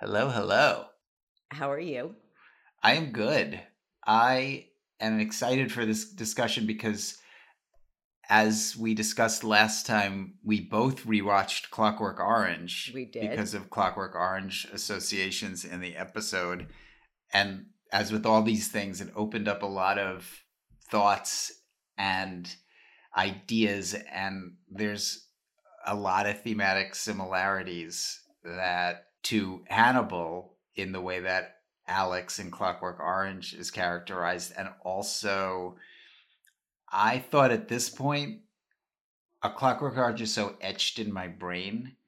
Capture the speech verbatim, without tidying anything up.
Hello, hello. How are you? I am good. I am excited for this discussion because, as we discussed last time, we both rewatched Clockwork Orange We did. because of Clockwork Orange associations in the episode. And as with all these things, it opened up a lot of thoughts and ideas, and there's a lot of thematic similarities that to Hannibal in the way that Alex in Clockwork Orange is characterized. And also, I thought at this point, A Clockwork Orange is so etched in my brain